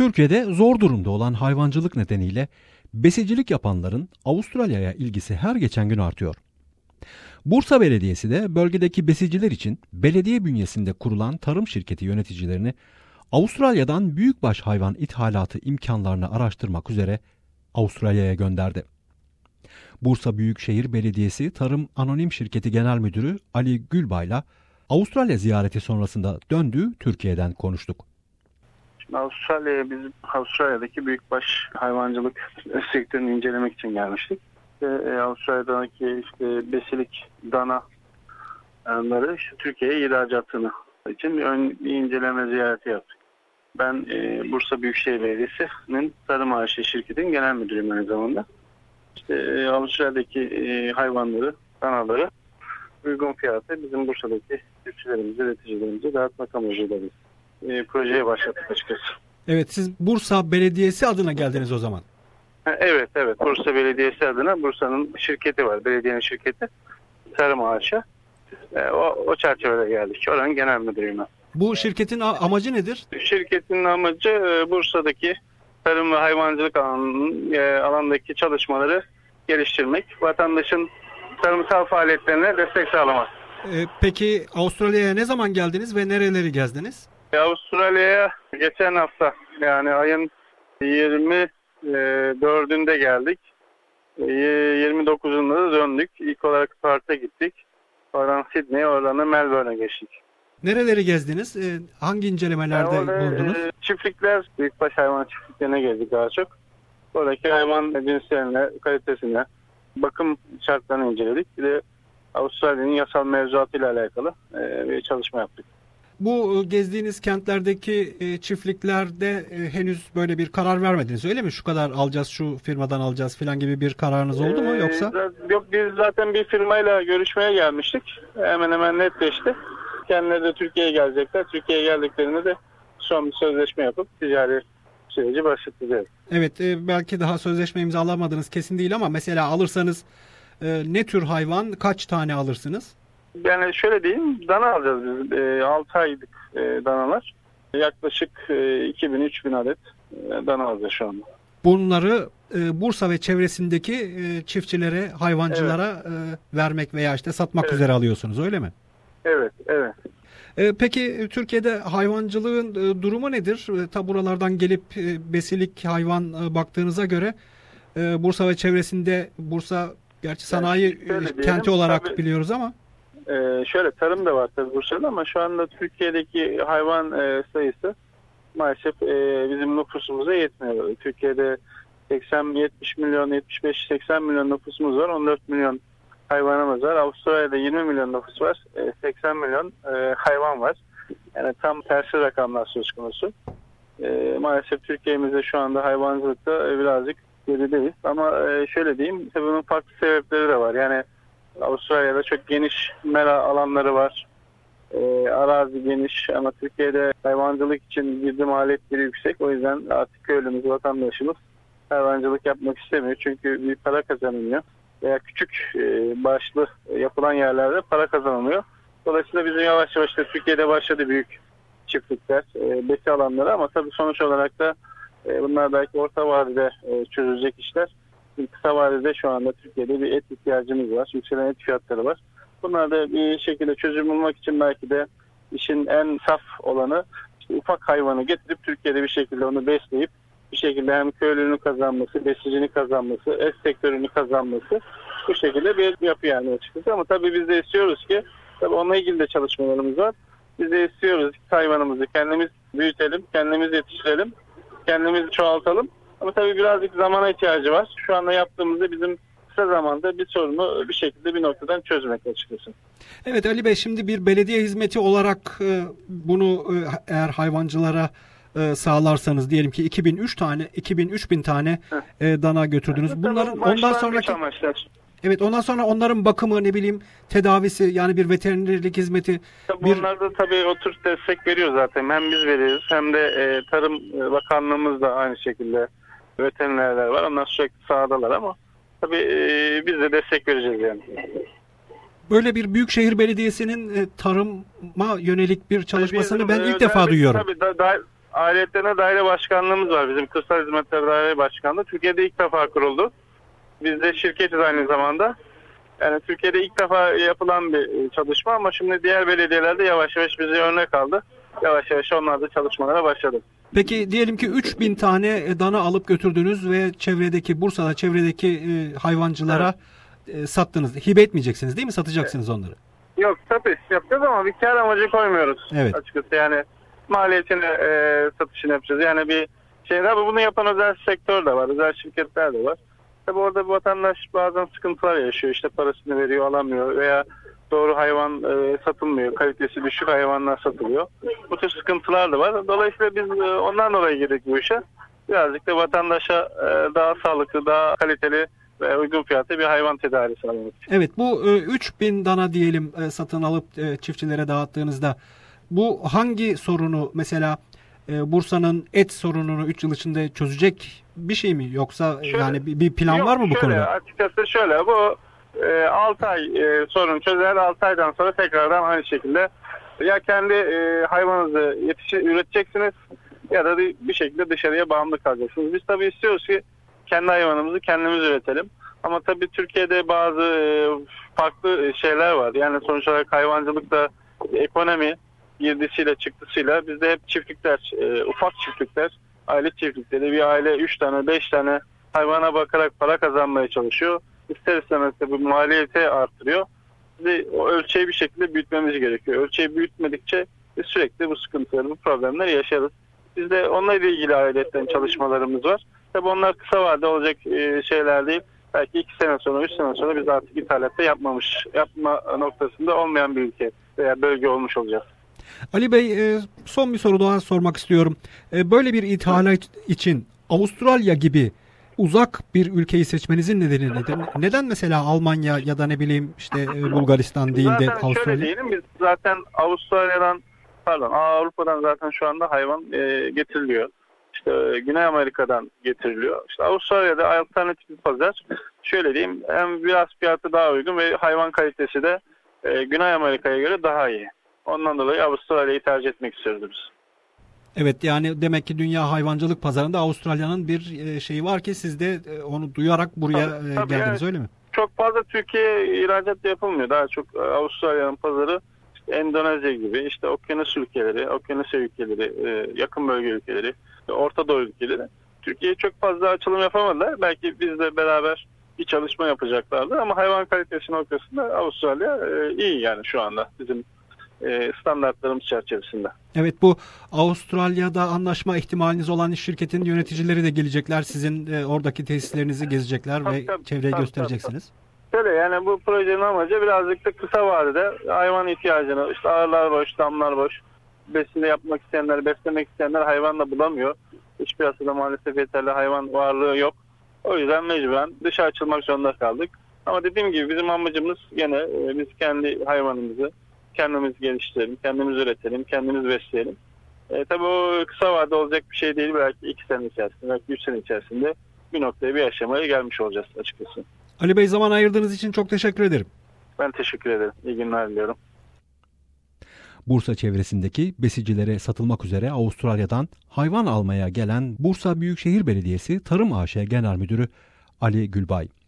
Türkiye'de zor durumda olan hayvancılık nedeniyle besicilik yapanların Avustralya'ya ilgisi her geçen gün artıyor. Bursa Belediyesi de bölgedeki besiciler için belediye bünyesinde kurulan tarım şirketi yöneticilerini Avustralya'dan büyükbaş hayvan ithalatı imkanlarını araştırmak üzere Avustralya'ya gönderdi. Bursa Büyükşehir Belediyesi Tarım Anonim Şirketi Genel Müdürü Ali Gülbay'la Avustralya ziyareti sonrasında döndüğü Türkiye'den konuştuk. Avustralya'daki büyükbaş hayvancılık sektörünü incelemek için gelmiştik. Avustralya'daki besilik danaları Türkiye'ye ihracatını için bir inceleme ziyareti yaptık. Ben Bursa Büyükşehir Belediyesi'nin Tarım AŞ şirketinin genel müdürüyüm aynı zamanda. Avustralya'daki hayvanları, danaları uygun fiyata bizim Bursa'daki çiftçilerimize, üreticilerimize dağıtmak amacıyla bir projeye başlattık açıkçası. Evet, siz Bursa Belediyesi adına geldiniz o zaman. Evet. Bursa Belediyesi adına Bursa'nın şirketi var. Belediyenin şirketi. Tarım AŞ. O çerçevede geldik. Oranın genel müdürüyüm ben. Bu şirketin amacı nedir? Şirketin amacı Bursa'daki tarım ve hayvancılık alandaki çalışmaları geliştirmek. Vatandaşın tarımsal faaliyetlerine destek sağlamak. Peki Avustralya'ya ne zaman geldiniz ve nereleri gezdiniz? Avustralya'ya geçen hafta, yani ayın 24'ünde geldik. 29'unda da döndük. İlk olarak Perth'e gittik. Oradan Sydney'e, oradan da Melbourne'e geçtik. Nereleri gezdiniz? Hangi incelemelerde bulundunuz? Çiftlikler, büyükbaş hayvan çiftliklerine gezdik daha çok. Oradaki hayvan cinslerine, kalitesine, bakım şartlarını inceledik. Bir de Avustralya'nın yasal mevzuatıyla alakalı bir çalışma yaptık. Bu gezdiğiniz kentlerdeki çiftliklerde henüz böyle bir karar vermediniz, öyle mi? Şu kadar alacağız, şu firmadan alacağız falan gibi bir kararınız oldu mu yoksa? Yok, biz zaten bir firmayla görüşmeye gelmiştik. Hemen hemen netleşti. Kendileri de Türkiye'ye gelecekler. Türkiye'ye geldiklerinde de son bir sözleşme yapıp ticari süreci başlatacağız. Evet, belki daha sözleşme imzalamadınız kesin değil ama mesela alırsanız ne tür hayvan, kaç tane alırsınız? Yani şöyle diyeyim, dana alacağız biz. 6 aylık danalar. Yaklaşık 2000-3000 adet dana alacağız şu anda. Bunları Bursa ve çevresindeki çiftçilere, hayvancılara vermek veya işte satmak üzere alıyorsunuz, öyle mi? Evet. Peki Türkiye'de hayvancılığın durumu nedir? Buralardan gelip besilik hayvan baktığınıza göre Bursa ve çevresinde, Bursa gerçi sanayi kenti olarak tabii, biliyoruz ama. Şöyle, tarım da var tabii Bursa'da ama şu anda Türkiye'deki hayvan sayısı maalesef bizim nüfusumuza yetmiyor. Türkiye'de 80-70 milyon, 75-80 milyon nüfusumuz var. 14 milyon hayvanımız var. Avustralya'da 20 milyon nüfus var. 80 milyon hayvan var. Yani tam tersi rakamlar söz konusu. Maalesef Türkiye'mizde şu anda hayvancılıkta birazcık gerideyiz. Ama şöyle diyeyim, tabii bunun farklı sebepleri de var. Yani Avustralya'da çok geniş mera alanları var. Arazi geniş ama Türkiye'de hayvancılık için girdi maliyetleri yüksek. O yüzden artık köylümüz, vatandaşımız hayvancılık yapmak istemiyor. Çünkü bir para kazanılmıyor. Veya küçük başlı yapılan yerlerde para kazanılıyor. Dolayısıyla bizim yavaş yavaş da Türkiye'de başladı büyük çiftlikler, besi alanları ama tabii sonuç olarak da bunlar belki orta vadede çözülecek işler. Kısa vadede şu anda Türkiye'de bir et ihtiyacımız var. Yükselen et fiyatları var. Bunlar da bir şekilde çözüm bulmak için belki de işin en saf olanı işte ufak hayvanı getirip Türkiye'de bir şekilde onu besleyip bir şekilde hem köylünün kazanması, besicinin kazanması, et sektörünü kazanması, bu şekilde bir yapı yani açıkçası. Ama tabii biz de istiyoruz ki, tabii onunla ilgili de çalışmalarımız var. Biz de istiyoruz ki hayvanımızı kendimiz büyütelim, kendimiz yetiştirelim, kendimiz çoğaltalım. Ama tabii birazcık zamana ihtiyacı var. Şu anda yaptığımızda bizim kısa zamanda bir sorunu bir şekilde bir noktadan çözmek açıkçası. Evet Ali Bey, şimdi bir belediye hizmeti olarak bunu eğer hayvancılara sağlarsanız, diyelim ki 2000-3000 tane dana götürdünüz. Bunların ondan sonraki ondan sonra onların bakımı, ne bileyim, tedavisi, yani bir veterinerlik hizmeti. Bunlar da tabii o tür destek veriyor zaten. Hem biz veriyoruz hem de Tarım Bakanlığımız da aynı şekilde, veterinerler var. Onlar sürekli sahadalar ama tabii biz de destek vereceğiz yani. Böyle bir büyükşehir belediyesinin tarıma yönelik bir çalışmasını ben ilk defa duyuyorum. Tabii Aletlerine daire başkanlığımız var. Bizim Kırsal Hizmetler Daire Başkanlığı. Türkiye'de ilk defa kuruldu. Biz de şirketiz aynı zamanda. Yani Türkiye'de ilk defa yapılan bir çalışma ama şimdi diğer belediyelerde yavaş yavaş bize örnek aldı. Yavaş yavaş onlar da çalışmalara başladı. Peki diyelim ki 3000 tane dana alıp götürdünüz ve Bursa'da çevredeki hayvancılara sattınız. Hibe etmeyeceksiniz değil mi? Satacaksınız onları. Yok, tabii yapacağız ama bir kar amacı koymuyoruz. Evet. Açıkçası yani maliyetini satışını yapacağız. Yani bir şey, tabii bunu yapan özel sektör de var. Özel şirketler de var. Tabii orada bir vatandaş bazen sıkıntılar yaşıyor. İşte parasını veriyor, alamıyor veya doğru hayvan satılmıyor. Kalitesi düşük hayvanlar satılıyor. Bu tür sıkıntılar da var. Dolayısıyla biz ondan dolayı girdik bu işe. Birazcık da vatandaşa daha sağlıklı, daha kaliteli ve uygun fiyatlı bir hayvan tedariği sağlamak için. Evet, bu 3000 dana diyelim satın alıp çiftçilere dağıttığınızda bu hangi sorunu, mesela Bursa'nın et sorununu 3 yıl içinde çözecek bir şey mi? Yoksa Şöyle, yani bir plan var mı bu konuda? Açıkçası şöyle, bu 6 ay sorun çözer, 6 aydan sonra tekrardan aynı şekilde ya kendi hayvanınızı üreteceksiniz ya da bir şekilde dışarıya bağımlı kalacaksınız. Biz tabii istiyoruz ki kendi hayvanımızı kendimiz üretelim. Ama tabii Türkiye'de bazı farklı şeyler var. Yani sonuç olarak hayvancılıkta ekonomi girdisiyle çıktısıyla bizde hep çiftlikler, ufak çiftlikler, aile çiftlikleri, bir aile 3 tane 5 tane hayvana bakarak para kazanmaya çalışıyor. İster istemez de bu maliyeti arttırıyor. Biz o ölçeği bir şekilde büyütmemiz gerekiyor. Ölçeği büyütmedikçe biz sürekli bu sıkıntıları, bu problemleri yaşarız. Bizde onunla ilgili ayrıca çalışmalarımız var. Tabii onlar kısa vadede olacak şeyler değil. Belki 2 sene sonra, 3 sene sonra biz artık ithalatta yapma noktasında olmayan bir ülke veya bölge olmuş olacağız. Ali Bey, son bir soru daha sormak istiyorum. Böyle bir ithalat için Avustralya gibi uzak bir ülkeyi seçmenizin nedeni nedir? Neden mesela Almanya ya da ne bileyim işte Bulgaristan değil de zaten Avustralya? şöyle diyelim, biz zaten Avrupa'dan zaten şu anda hayvan getiriliyor. İşte Güney Amerika'dan getiriliyor. İşte Avustralya'da alternatif bir pazar. Şöyle diyeyim, hem biraz fiyatı daha uygun ve hayvan kalitesi de Güney Amerika'ya göre daha iyi. Ondan dolayı Avustralya'yı tercih etmek istiyoruz biz. Evet, yani demek ki dünya hayvancılık pazarında Avustralya'nın bir şeyi var ki siz de onu duyarak buraya Tabii geldiniz, yani, öyle mi? çok fazla Türkiye'ye ihracat yapılmıyor. Daha çok Avustralya'nın pazarı işte Endonezya gibi, işte okyanus ülkeleri, Okyanusya ülkeleri, yakın bölge ülkeleri, Orta Doğu ülkeleri. Türkiye'ye çok fazla açılım yapamadılar. Belki bizle beraber bir çalışma yapacaklardı ama hayvan kalitesi noktasında Avustralya iyi yani şu anda bizim standartlarımız çerçevesinde. Evet, bu Avustralya'da anlaşma ihtimaliniz olan şirketin yöneticileri de gelecekler. Sizin oradaki tesislerinizi gezecekler ve çevreyi göstereceksiniz. Şöyle, yani bu projenin amacı birazcık da kısa vadede hayvan ihtiyacını, işte ağırlar boş, damlar boş, besini yapmak isteyenler, beslemek isteyenler hayvanla bulamıyor. İç piyasada maalesef yeterli hayvan varlığı yok. O yüzden mecburen dışa açılmak zorunda kaldık. Ama dediğim gibi bizim amacımız gene biz kendi hayvanımızı kendimiz geliştirelim, kendimiz üretelim, kendimiz besleyelim. Tabii o kısa vadede olacak bir şey değil. Belki 2 sene içerisinde, belki 3 sene içerisinde bir noktaya, bir aşamaya gelmiş olacağız açıkçası. Ali Bey, zaman ayırdığınız için çok teşekkür ederim. Ben teşekkür ederim. İyi günler diliyorum. Bursa çevresindeki besicilere satılmak üzere Avustralya'dan hayvan almaya gelen Bursa Büyükşehir Belediyesi Tarım AŞ Genel Müdürü Ali Gülbay.